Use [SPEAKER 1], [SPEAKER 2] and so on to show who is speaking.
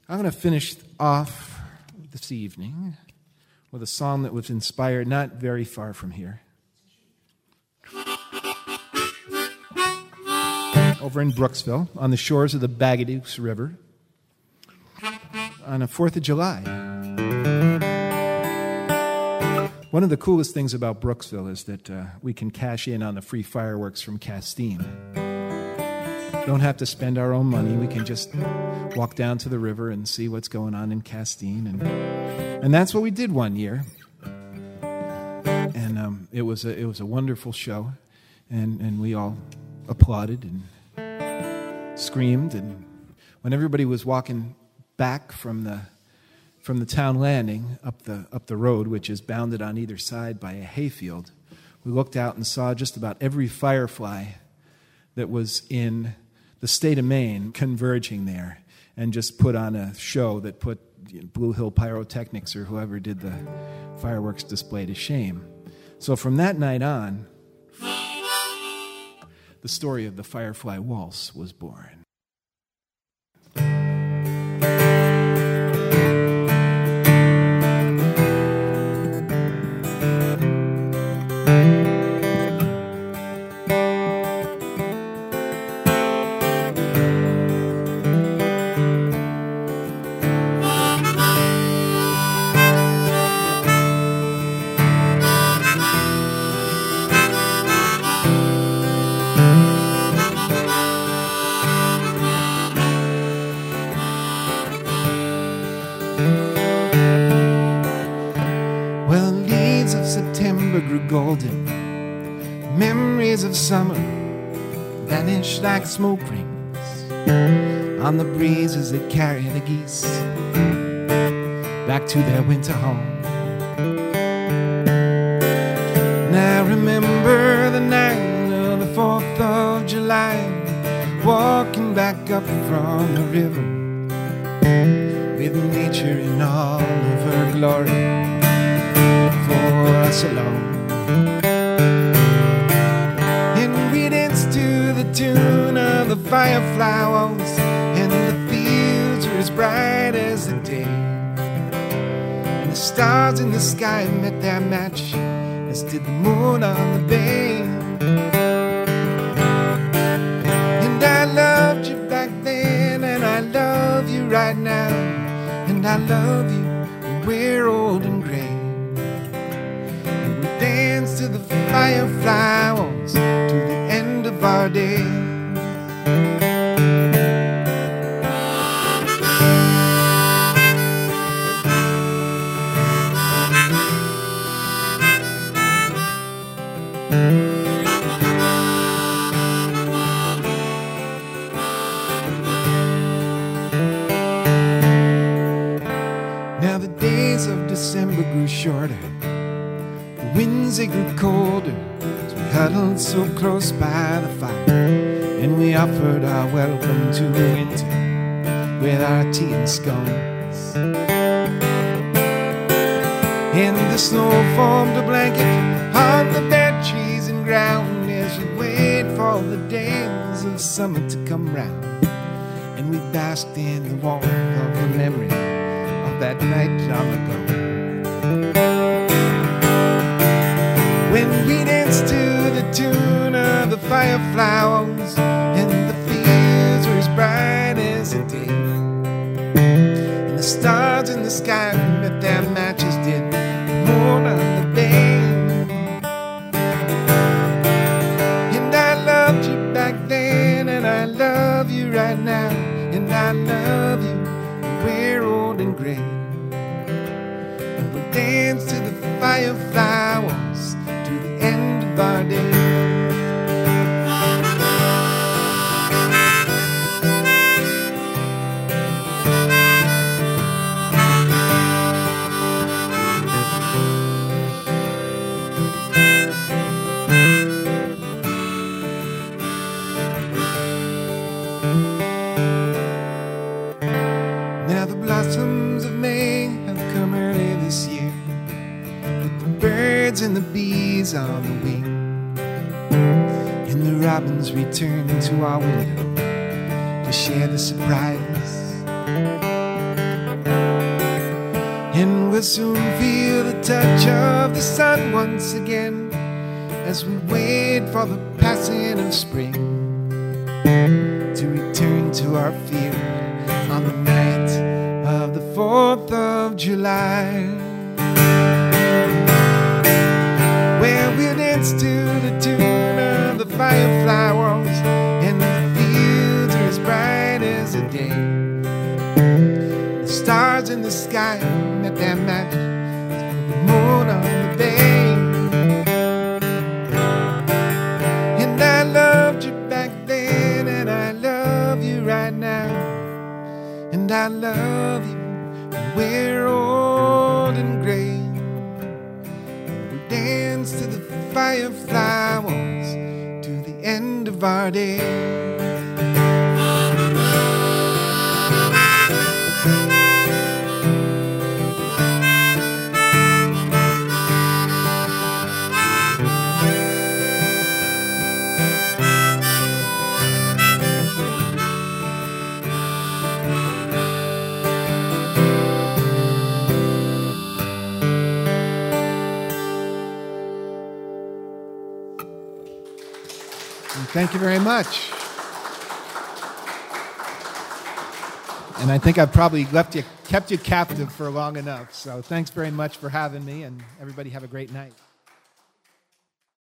[SPEAKER 1] I'm going to finish off this evening with a song that was inspired not very far from here. Over in Brooksville, on the shores of the Baggadoos River, on the 4th of July. One of the coolest things about Brooksville is that we can cash in on the free fireworks from Castine. Don't have to spend our own money. We can just walk down to the river and see what's going on in Castine. And that's what we did one year. And it was a wonderful show. And we all applauded and screamed. And when everybody was walking back from the town landing up the road, which is bounded on either side by a hayfield, we looked out and saw just about every firefly that was in the state of Maine converging there, and just put on a show that put Blue Hill Pyrotechnics or whoever did the fireworks display to shame. So from that night on, the story of the Firefly Waltz was born. Grew golden, memories of summer vanished like smoke rings on the breezes that carry the geese back to their winter home. Now remember the night of the 4th of July, walking back up from the river with nature in all of her glory for us alone. And we danced to the tune of the Firefly Waltz, and the fields were as bright as the day, and the stars in the sky met their match, as did the moon on the bay. And I loved you back then, and I love you right now, and I love you when we're old and gray. Dance to the Firefly Waltz to the end of our days. Now the days of December grew shorter, winds they grew colder as we huddled so close by the fire, and we offered our welcome to winter with our tea and scones. And the snow formed a blanket on the dead trees and ground as we wait for the days of summer to come round, and we basked in the warmth of the memory of that night long ago, when we danced to the tune of the Firefly Waltz, and the fields were as bright as the day, and the stars in the sky met their matches did the moon on the bay. And I loved you back then, and I love you right now, and I love you when we're old and gray, and we'll dance to the Firefly Waltz to the end of our days. Now the blossoms of May have come early this year, with the birds and the bees on the wing, and the robins return to our window to share the surprise. We'll soon feel the touch of the sun once again as we wait for the passing of spring to return to our field on the night of the 4th of July, where we'll dance to the tune of the firefly walls and the fields are as bright as the day. The stars in the sky met their match, the moon on the bay. And I loved you back then, and I love you right now. And I love you when we're old and gray. We dance to the firefly walls to the end of our day. Thank you very much. And I think I've probably kept you captive for long enough. So thanks very much for having me, and everybody have a great night.